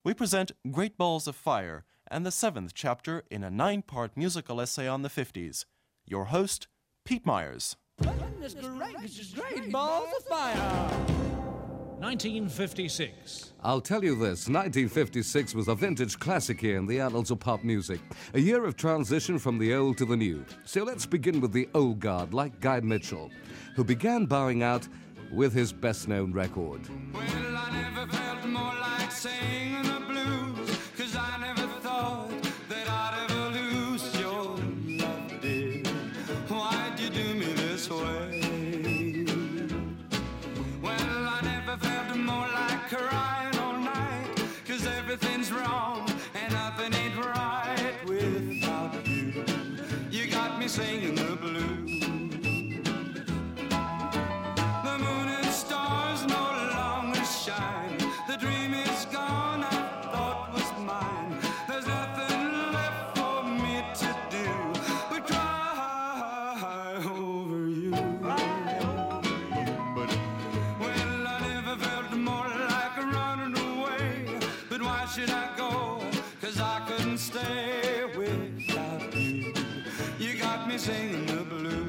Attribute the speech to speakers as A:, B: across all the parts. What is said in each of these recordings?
A: we present Great Balls of Fire and the seventh chapter in a 9-part musical essay on the 50s. Your host, Pete Myers.
B: Goodness gracious, Great Balls of Fire!
C: 1956.
D: I'll tell you this, 1956 was a vintage classic year in the annals of pop music. A year of transition from the old to the new. So let's begin with the old guard, like Guy Mitchell, who began bowing out with his best-known record.
E: Well, I never felt more like singing the blues, 'cause I never thought that I'd ever lose your love, dear. Why'd you do me this way? Well, I never felt more like crying all night, 'cause everything's wrong and nothing ain't right without you. You got me singing the blues. The dream is gone, I thought was mine. There's nothing left for me to do but cry over you. But, well, I never felt more like running away. But why should I go? 'Cause I couldn't stay without you. You got me singing the blues.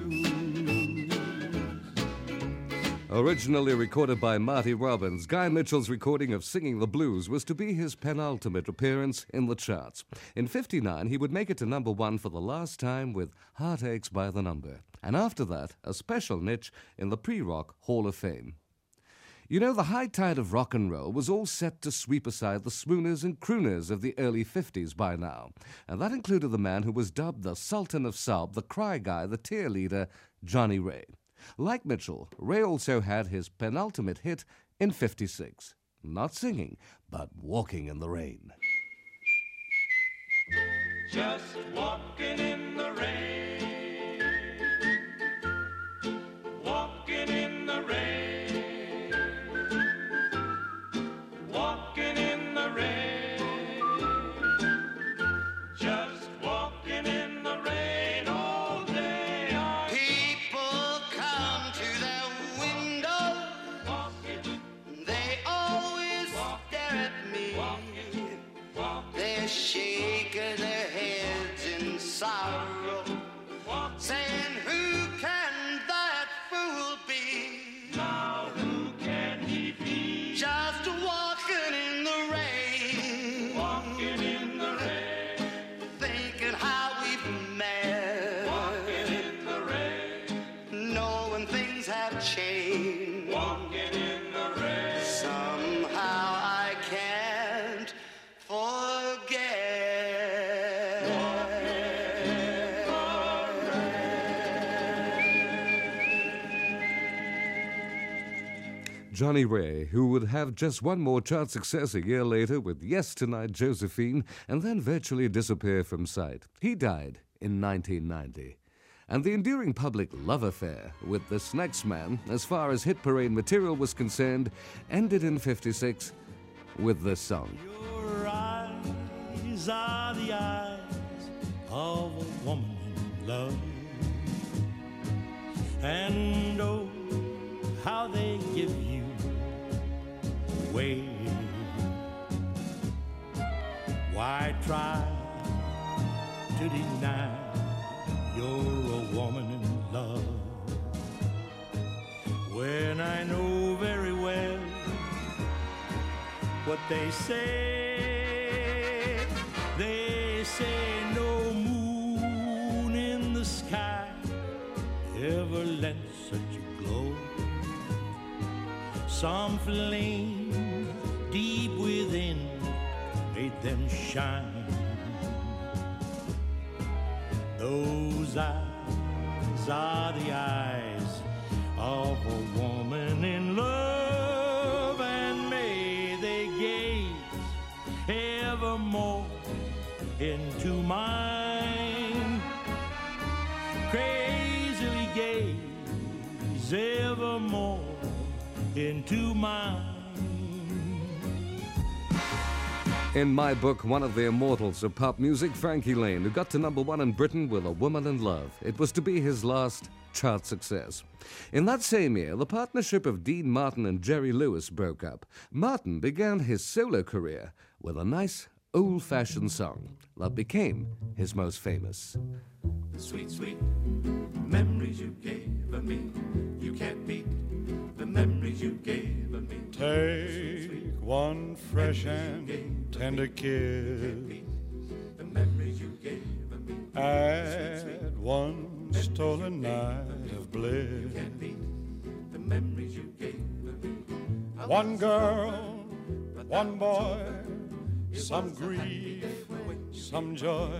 D: Originally recorded by Marty Robbins, Guy Mitchell's recording of Singing the Blues was to be his penultimate appearance in the charts. In '59, he would make it to number one for the last time with Heartaches by the Number. And after that, a special niche in the pre-rock Hall of Fame. You know, the high tide of rock and roll was all set to sweep aside the swooners and crooners of the early 50s by now. And that included the man who was dubbed the Sultan of Soul, the cry guy, the tear leader, Johnny Ray. Like Mitchell, Ray also had his penultimate hit in '56. Not singing, but walking in the rain.
E: Just walking in the rain, walking in the rain, walking in the rain, just walking in the rain all day. People come to their window, they always stare at me, they're shaking their heads in sorrow, saying, who can that fool be? Now who can he be? Just walking in the rain, walking in the rain, thinking how we've met, walking in the rain, knowing things have changed, walking in the rain, somehow I can't forget.
D: Johnny Ray, who would have just one more chart success a year later with Yes Tonight Josephine, and then virtually disappear from sight. He died in 1990. And the enduring public love affair with this next man, as far as hit parade material was concerned, ended in '56 with this song.
F: Your eyes are the eyes of a woman in love, and oh, how they give you away. Why try to deny you're a woman in love when I know very well what they say? They say no moon in the sky ever lent such a glow. Some flame deep within made them shine. Those eyes are the eyes of a woman in love, and may they gaze evermore into mine. Crazily gaze evermore into mine.
D: In my book, one of the immortals of pop music, Frankie Laine, who got to number one in Britain with A Woman in Love. It was to be his last chart success. In that same year, the partnership of Dean Martin and Jerry Lewis broke up. Martin began his solo career with a nice, old-fashioned song that became his most famous.
E: The sweet, sweet memories you gave of me. You can't beat the memories you gave of me.
F: Take one fresh and tender kiss.
E: The memories you gave of me.
F: Add one stolen night of bliss.
E: The memories you gave of me.
F: One girl, one boy, some grief, some joy.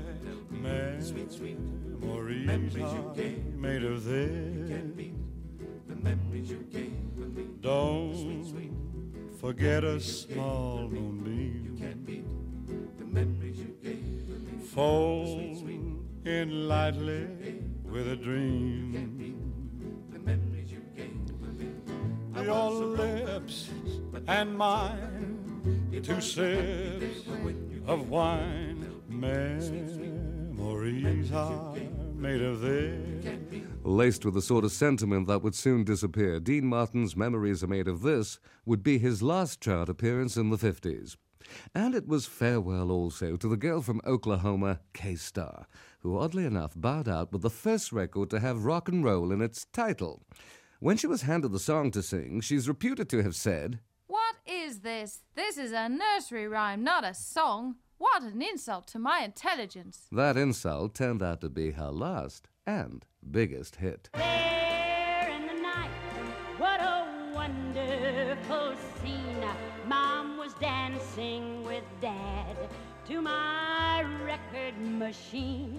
F: Memories are made of this.
E: The memories you gave of me.
F: Don't forget a small moonbeam.
E: The memories you gave of me.
F: Fold in lightly with a dream.
E: The memories you gave of me.
F: Your lips and mine, 2 sips of wine. Memories are made of this.
D: Laced with the sort of sentiment that would soon disappear, Dean Martin's Memories Are Made of This would be his last chart appearance in the 50s. And it was farewell also to the girl from Oklahoma, K-Star, who oddly enough bowed out with the first record to have rock and roll in its title. When she was handed the song to sing, she's reputed to have said,
C: "What is this? This is a nursery rhyme, not a song. What an insult to my intelligence."
D: That insult turned out to be her last and biggest hit.
G: There in the night, what a wonderful scene. Mom was dancing with Dad to my record machine.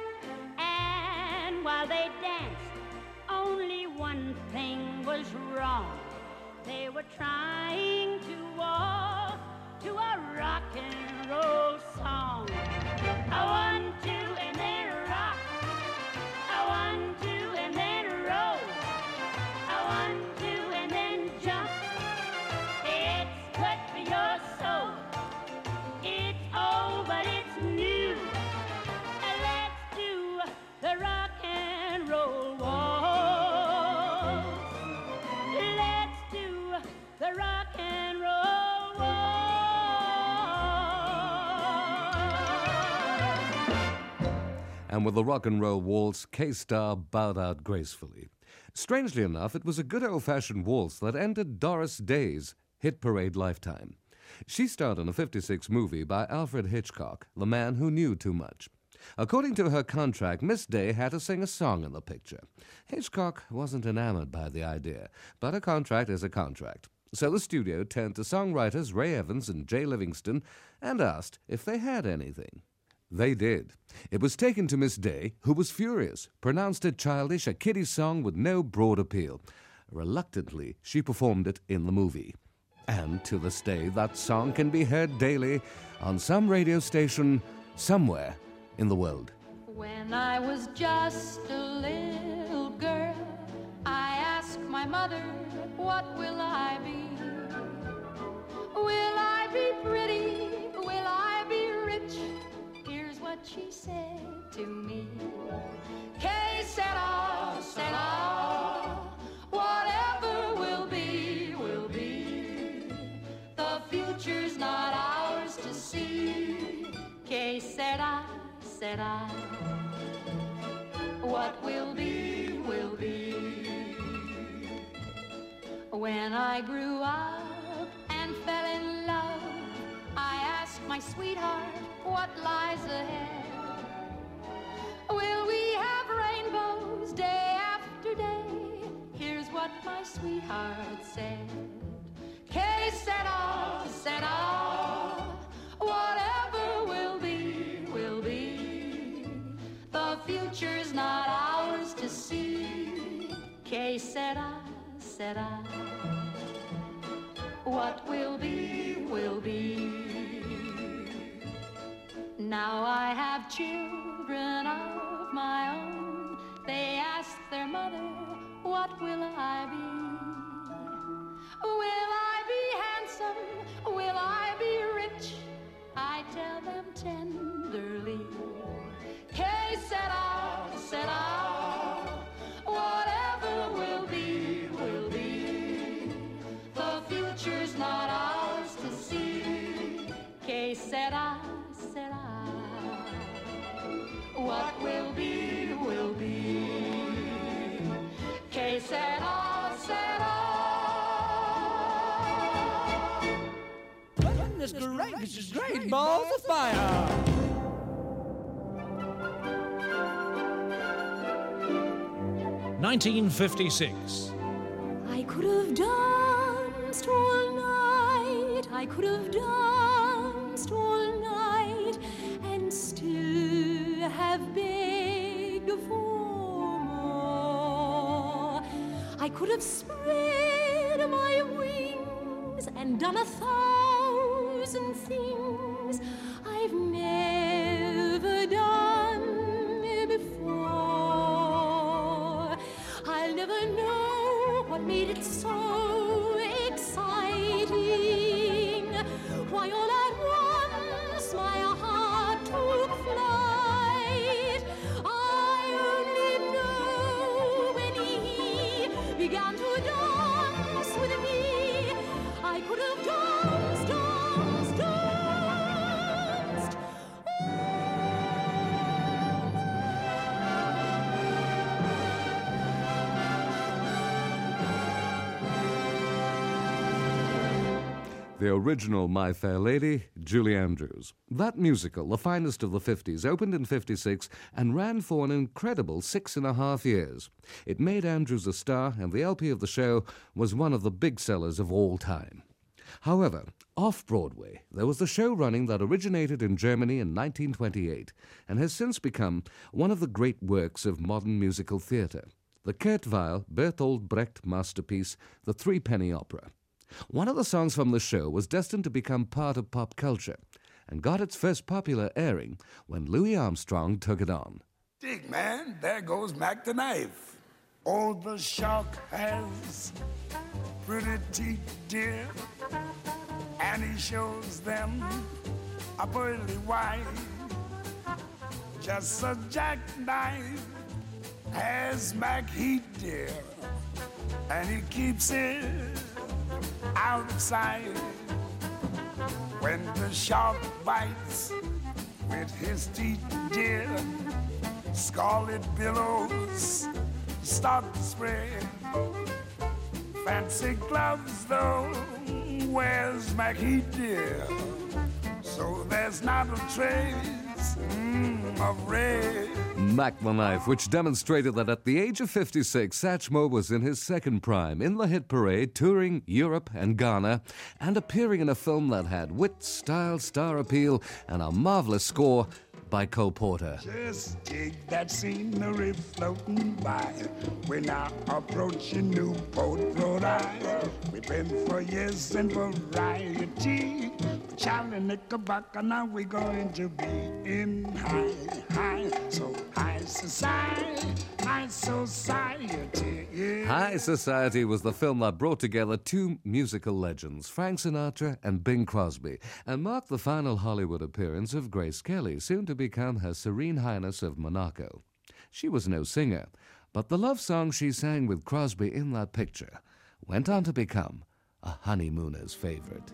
G: And while they danced, only one thing was wrong. They were trying to walk to a rock and roll song. A 1, 2, and then rock. A 1, 2, and then roll. A 1, 2, and then jump. It's good for your soul. It's old, but it's new. Let's do the rock and roll waltz. Let's do the rock and roll waltz.
D: And with the rock and roll waltz, K-Star bowed out gracefully. Strangely enough, it was a good old-fashioned waltz that ended Doris Day's hit parade lifetime. She starred in a '56 movie by Alfred Hitchcock, The Man Who Knew Too Much. According to her contract, Miss Day had to sing a song in the picture. Hitchcock wasn't enamored by the idea, but a contract is a contract. So the studio turned to songwriters Ray Evans and Jay Livingston and asked if they had anything. They did. It was taken to Miss Day, who was furious, pronounced it childish, a kiddie song with no broad appeal. Reluctantly, she performed it in the movie. And to this day, that song can be heard daily on some radio station somewhere in the world.
C: When I was just a little girl, I asked my mother, what will I be? Will I be pretty? Will I be rich? Here's what she said to me. Que sera, sera, whatever will be, will be. The future's not ours to see. Que sera, sera, what will be, will be. When I grew up and fell in love, I asked my sweetheart what lies ahead. Will we have rainbows day after day? Here's what my sweetheart said. Que sera, sera, whatever will be, will be. The future's not ours to see. Que sera, sera, what will be, will be. Now I have children of my own. They ask their mother, what will I be? Will I be handsome? Will I be rich? I tell them tenderly, que sera, sera, what sera, sera. What will be, will be. Que sera, sera.
B: Goodness gracious, great balls of fire!
F: (1956).
H: I could have danced all night, I could have danced all night, and still have begged for more. I could have spread my wings and done 1,000 things I've never done before. I'll never know what made it so exciting, why all at once my heart took flight. I only know when he began to dance with me, I could have danced, danced, danced.
D: The original My Fair Lady, Julie Andrews. That musical, the finest of the 50s, opened in 56 and ran for an incredible 6.5 years. It made Andrews a star, and the LP of the show was one of the big sellers of all time. However, off-Broadway, there was the show running that originated in Germany in 1928 and has since become one of the great works of modern musical theatre, the Kurt Weill Bertolt Brecht masterpiece, The Threepenny Opera. One of the songs from the show was destined to become part of pop culture and got its first popular airing when Louis Armstrong took it on.
I: Dig, man, there goes Mac the Knife. Oh, the shark has pretty teeth, dear, and he shows them a pearly white. Just a jackknife has Mac Heat, dear, and he keeps it out of sight. When the shark bites with his teeth, dear, scarlet billows start to spread. Fancy gloves, though, where's Mackie, dear? So there's not a trace of red.
D: Mac the Knife, which demonstrated that at the age of 56, Satchmo was in his second prime, in the hit parade, touring Europe and Ghana, and appearing in a film that had wit, style, star appeal, and a marvelous score by Cole Porter.
I: Just dig that scenery floating by. We're now approaching Newport, Rhode Island. We've been for years in variety. Charlie Knickerbocker, now we're going to be in high society, high society. Yeah.
D: High Society was the film that brought together two musical legends, Frank Sinatra and Bing Crosby, and marked the final Hollywood appearance of Grace Kelly, soon to become Her Serene Highness of Monaco. She was no singer, but the love song she sang with Crosby in that picture went on to become a honeymooner's favorite.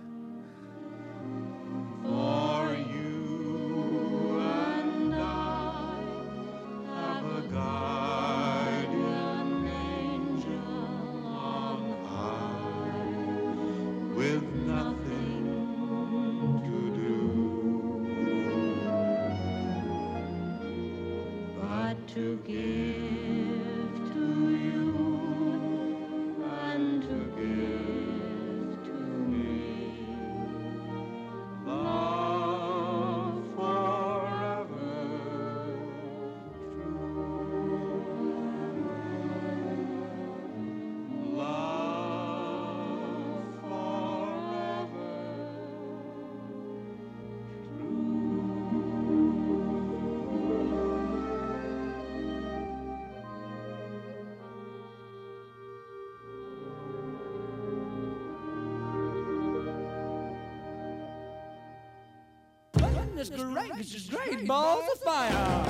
E: For you and I have a guardian angel on high, with nothing to do but to give to you and to give to me. Love forever true. Love forever
B: Goodness gracious, great balls of fire!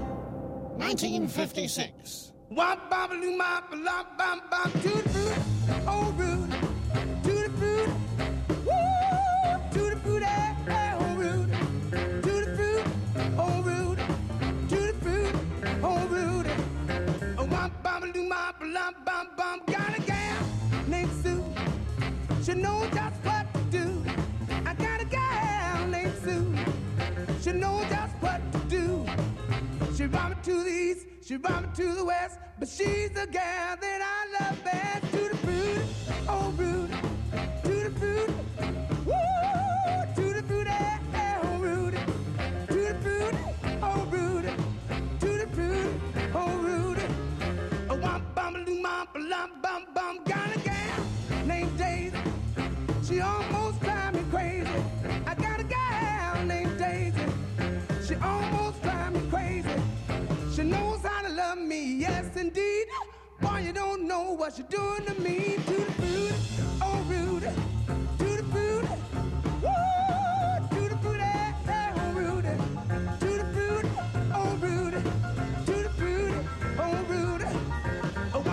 F: 1956.
I: Wop bop loo mop lop bop bop to the fruit, oh root, to the fruit, woo, to the fruit, oh root.
B: suit. She knows just what to do. She brought me to the east, she brought me to the west, but she's the gal that I love best. To the fruit, oh Rudy, to the fruit, woo, to the fruit, oh Rudy, to the fruit, oh Rudy, to the fruit, oh Rudy. A womp bum loom bum bum, got a gal named Daisy. She almost drives me crazy. I got a gal named Daisy. She almost drives me crazy. She knows how to love me, yes indeed. Boy, you don't know what you're doing to me. To the fruit, oh Rudy. To the fruit, woo. To the fruit, oh Rudy. To the fruit, oh Rudy. To the fruit, oh Rudy. Oh,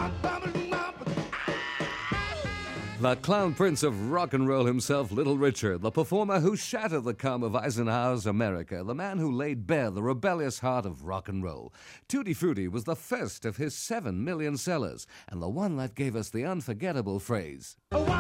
D: The clown prince of rock and roll himself, Little Richard, the performer who shattered the calm of Eisenhower's America, the man who laid bare the rebellious heart of rock and roll. Tutti Frutti was the first of his 7 million sellers, and the one that gave us the unforgettable phrase.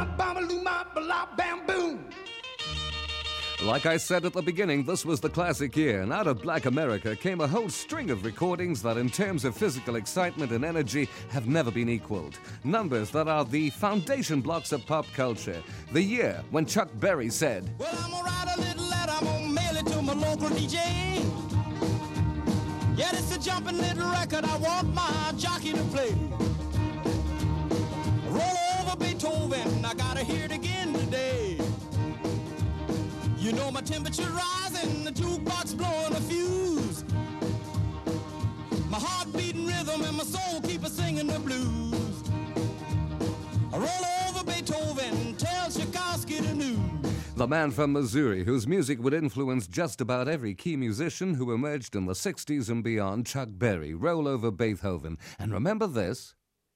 D: Like I said at the beginning, this was the classic year, and out of Black America came a whole string of recordings that in terms of physical excitement and energy have never been equaled. Numbers that are the foundation blocks of pop culture. The year when Chuck Berry said,
E: "Well, I'm gonna write a little letter, I'm gonna mail it to my local DJ. Yeah, it's a jumping little record, I want my jockey to play. Roll over Beethoven, I gotta hear it again today. You know my temperature rising, the jukebox blowing a fuse. My heart beating rhythm and my soul keep a singing the blues. I roll over Beethoven, tell Tchaikovsky the news."
D: The man from Missouri, whose music would influence just about every key musician who emerged in the 60s and beyond, Chuck Berry, Roll Over Beethoven. And remember this?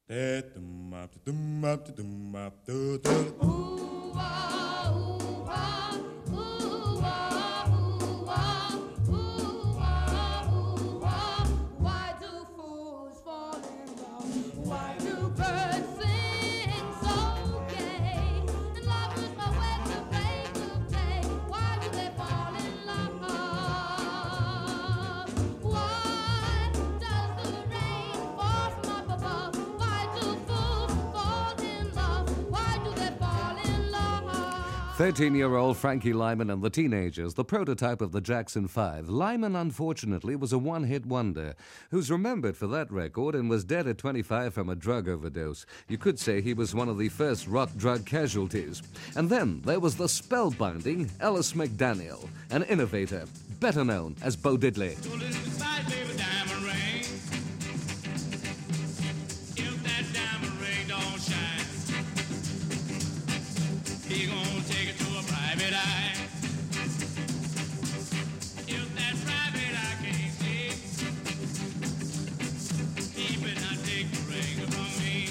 C: Why
D: 13-year-old Frankie Lyman and the Teenagers, the prototype of the Jackson 5. Lyman, unfortunately, was a one-hit wonder, who's remembered for that record and was dead at 25 from a drug overdose. You could say he was one of the first rock drug casualties. And then there was the spellbinding Ellis McDaniel, an innovator, better known as Bo Diddley.
E: He gonna take it to a private eye. If that private eye can't see, he better not take the ring from me.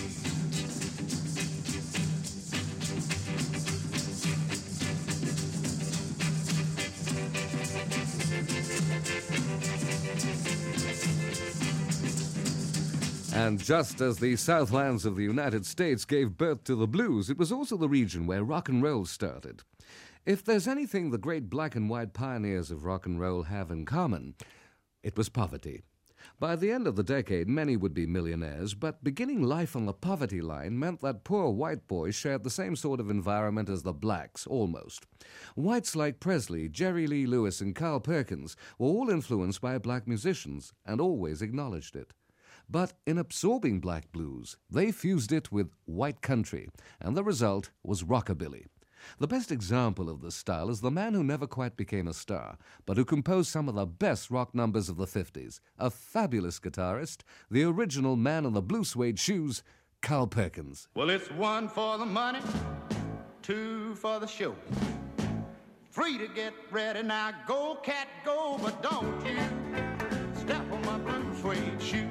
D: And just as the Southlands of the United States gave birth to the blues, it was also the region where rock and roll started. If there's anything the great black and white pioneers of rock and roll have in common, it was poverty. By the end of the decade, many would be millionaires, but beginning life on the poverty line meant that poor white boys shared the same sort of environment as the blacks, almost. Whites like Presley, Jerry Lee Lewis, and Carl Perkins were all influenced by black musicians and always acknowledged it. But in absorbing black blues, they fused it with white country, and the result was rockabilly. The best example of this style is the man who never quite became a star, but who composed some of the best rock numbers of the 50s, a fabulous guitarist, the original man in the blue suede shoes, Carl Perkins.
J: Well, it's 1 for the money, 2 for the show, 3 to get ready. Now go, cat, go, but don't you step on my blue suede shoe.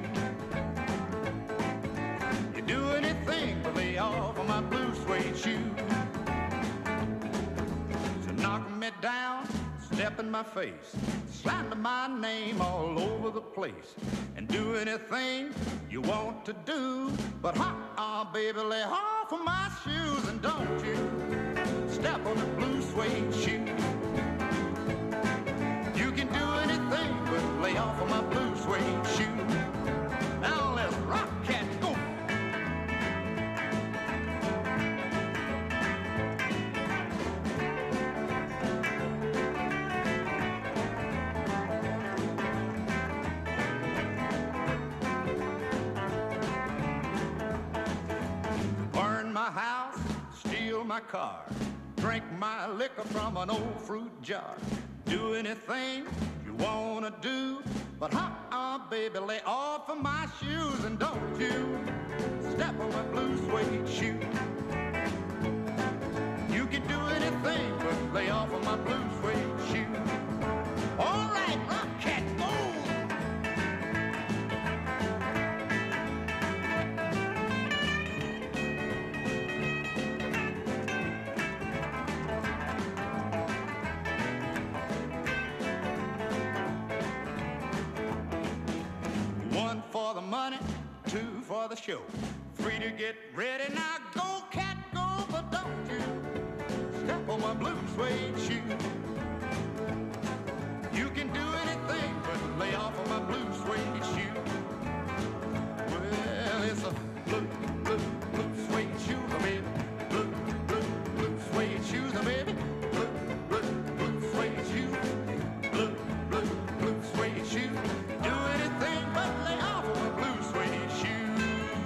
J: You do anything but lay off on my blue suede shoe. So knock me down, step in my face, slander my name all over the place, and do anything you want to do, but baby, lay off of my shoes, and don't you step on the blue suede shoe. my car, drink my liquor from an old fruit jar, do anything you wanna do, but baby, lay off of my shoes and don't you step on my blue suede shoe. You can do anything but lay off of my blue suede shoe. All right, rock cat, move! One for the money, two for the show. Free to get ready, now go cat, go, but don't you step on my blue suede shoe. You can do anything but lay off of my blue suede shoe. Well, it's a blue suede shoes, baby. Blue suede shoes, baby. Blue suede shoes. Blue suede shoes. Do anything but lay off of my blue suede shoes.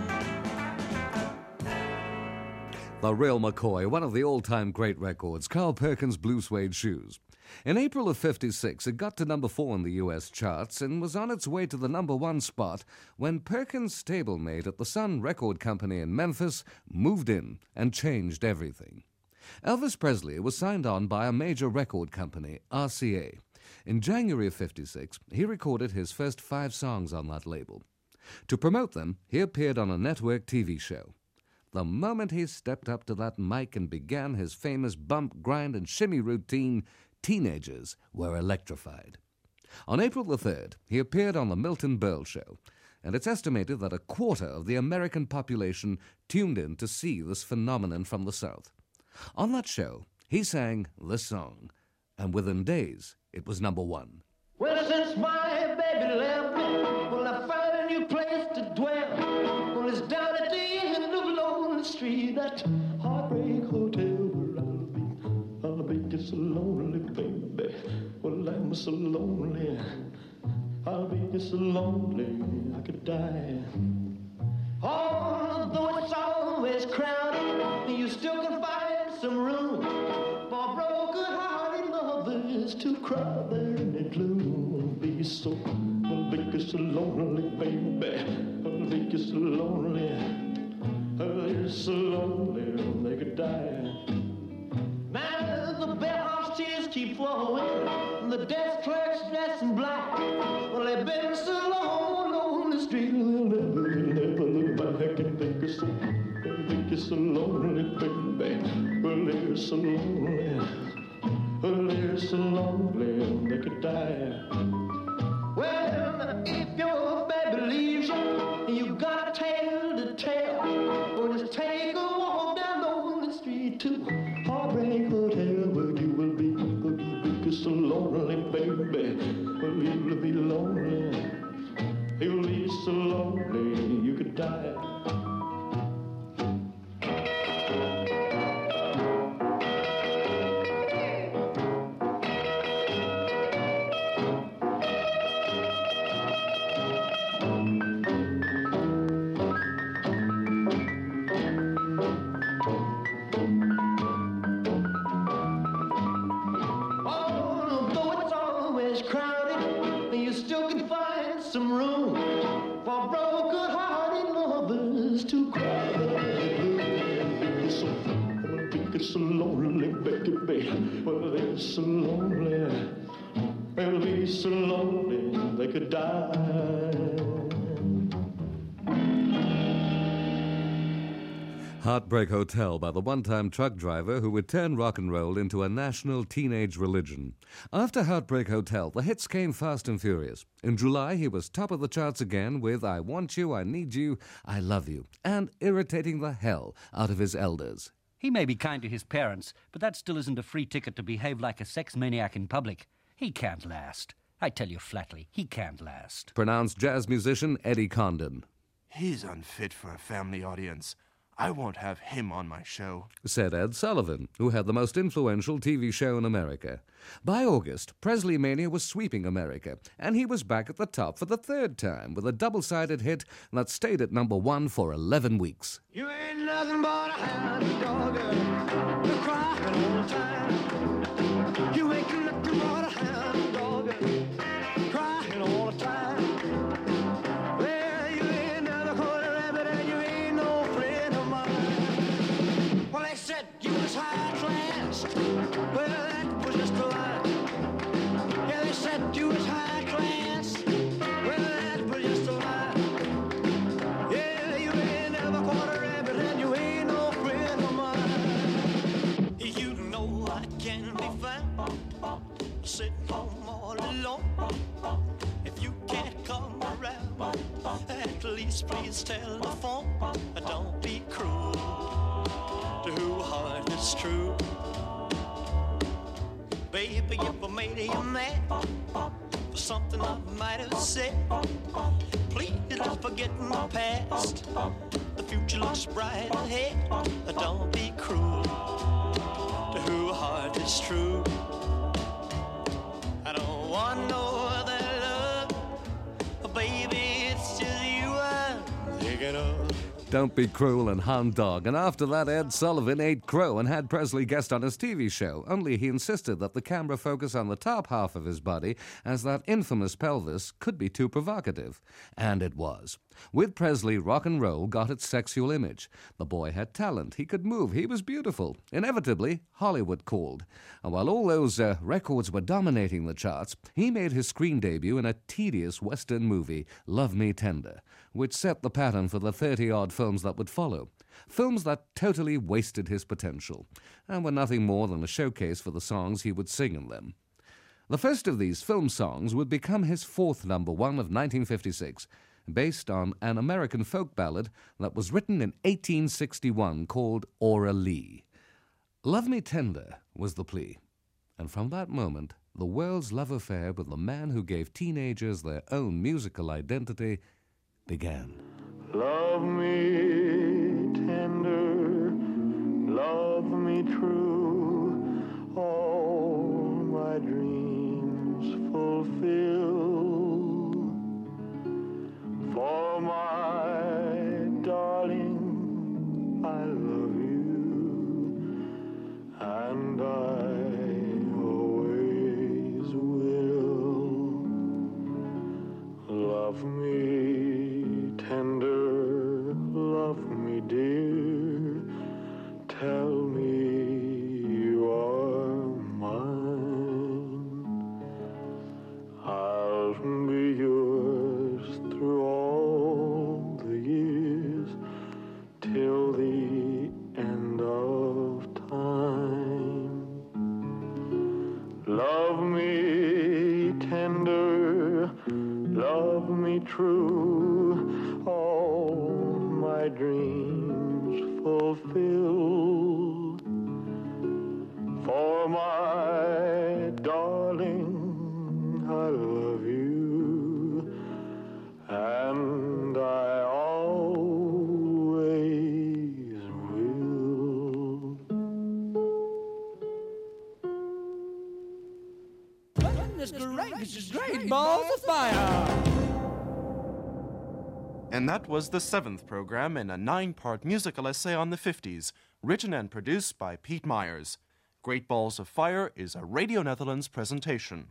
D: The Real McCoy, one of the all-time great records, Carl Perkins' Blue Suede Shoes. In April of '56, it got to number 4 in the U.S. charts and was on its way to the number 1 spot when Perkins' stablemate at the Sun Record Company in Memphis moved in and changed everything. Elvis Presley was signed on by a major record company, RCA. In January of '56, he recorded his first 5 songs on that label. To promote them, he appeared on a network TV show. The moment he stepped up to that mic and began his famous bump, grind, and shimmy routine, teenagers were electrified. On April the 3rd, he appeared on the Milton Berle Show, and it's estimated that a quarter of the American population tuned in to see this phenomenon from the South. On that show, he sang this song, and within days, it was number 1.
F: Well, since my baby left me, well, I found a new place to dwell. Well, it's down at the end of Lonely Street, that Heartbreak Hotel where I'll be just so lonely, baby. Well, I'm so lonely. I'll be just so lonely, I could die. Although it's always crowded, you still can find some room for broken-hearted lovers to cry there in the gloom. I'll be so lonely, baby. I'll be just so lonely. I'll be so lonely, they could die. Now the bellhop's tears keep flowing, and the desk clerk's dressed in black. Well, they've been so long on the street, they'll never look back and think it's so lonely, baby. Well, they're so lonely. Well, they're so lonely, they could die. Well, if your baby leaves you, you got a tale to tell. Or just take a walk down Lonely Street to Heartbreak Hotel, where you will be so lonely, baby. Well, you'll be lonely. You'll be so lonely, you could die. Some room for broken-hearted lovers to cry. It's so lonely, baby. Well, they're so lonely. They'll be so lonely they could die.
D: Heartbreak Hotel by the one-time truck driver who would turn rock and roll into a national teenage religion. After Heartbreak Hotel, the hits came fast and furious. In July, he was top of the charts again with I Want You, I Need You, I Love You, and irritating the hell out of his elders.
K: He may be kind to his parents, but that still isn't a free ticket to behave like a sex maniac in public. He can't last. I tell you flatly, he can't last.
D: Pronounced jazz musician Eddie Condon.
A: He's unfit for a family audience. I won't have him on my show,
D: said Ed Sullivan, who had the most influential TV show in America. By August, Presley Mania was sweeping America, and he was back at the top for the third time with a double-sided hit that stayed at number 1 for 11 weeks.
F: You ain't nothing but a hound dog, you're crying all the time. You ain't nothing but a hound dog, crying all the time. Well, you ain't never caught a rabbit and you ain't no friend of mine. Well, they said you was high class. Well, that was just a lie. Yeah, they said you was high class. Well, that was just a lie. Yeah, you ain't never caught a rabbit and you ain't no friend of mine. You know I can be found sitting home all alone. If you can't come around, at least please telephone. Don't be cruel to who heart is true. Baby, if I made you mad for something I might have said, please don't forget my past. The future looks bright ahead. Don't be cruel to who heart is true. I don't want no other love, baby, it's just you I'm thinking of.
D: Don't Be Cruel and Hound Dog, and after that Ed Sullivan ate crow and had Presley guest on his TV show, only he insisted that the camera focus on the top half of his body, as that infamous pelvis could be too provocative. And it was. With Presley, rock and roll got its sexual image. The boy had talent, he could move, he was beautiful. Inevitably, Hollywood called. And while all those records were dominating the charts, he made his screen debut in a tedious Western movie, Love Me Tender, which set the pattern for the 30-odd films that would follow. Films that totally wasted his potential, and were nothing more than a showcase for the songs he would sing in them. The first of these film songs would become his fourth number 1 of 1956, based on an American folk ballad that was written in 1861 called Aura Lee. Love Me Tender was the plea, and from that moment, the world's love affair with the man who gave teenagers their own musical identity began.
F: Love me tender, love me true, all my dreams fulfill. For my darling, I love you, and I always will. Love me tender, love me dear, tell me you are mine. I'll be yours through all the years, till the end of time. Love me tender, love me true, all my dreams fulfill. For my darling, I love you, and I always will.
L: This is great balls of fire.
A: And that was the 7th program in a 9-part musical essay on the 50s, written and produced by Pete Myers. Great Balls of Fire is a Radio Netherlands presentation.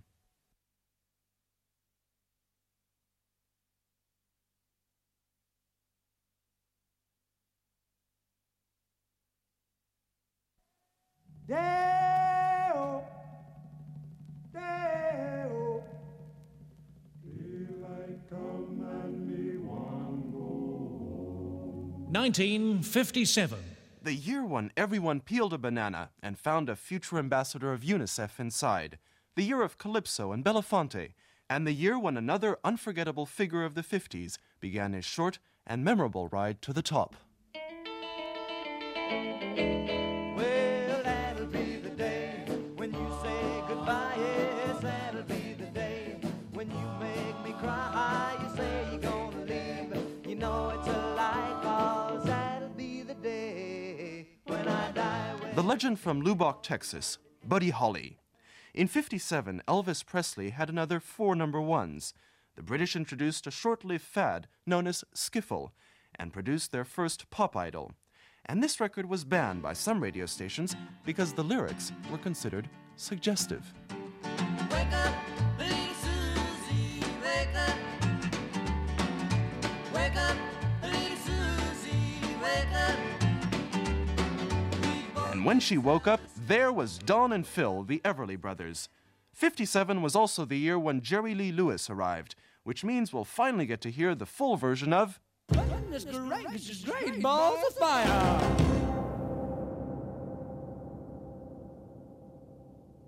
B: Deo, Deo. Daylight come and me one go.
L: 1957.
A: The year when everyone peeled a banana and found a future ambassador of UNICEF inside. The year of Calypso and Belafonte. And the year when another unforgettable figure of the 50s began his short and memorable ride to the top.
F: Well, that'll be the day when you say goodbye. Yes, that'll be the day when you make me cry. You say you're gonna leave, you know it's a lie, 'cause that'll be the day
A: the legend from Lubbock, Texas, Buddy Holly. In '57, Elvis Presley had another 4 number ones. The British introduced a short-lived fad known as skiffle and produced their first pop idol. And this record was banned by some radio stations because the lyrics were considered suggestive.
M: Wake up, little Susie, wake up. Wake up, little Susie, wake up.
A: And when she woke up, there was Dawn and Phil, the Everly Brothers. '57 was also the year when Jerry Lee Lewis arrived, which means we'll finally get to hear the full version of
L: This is great, balls of fire.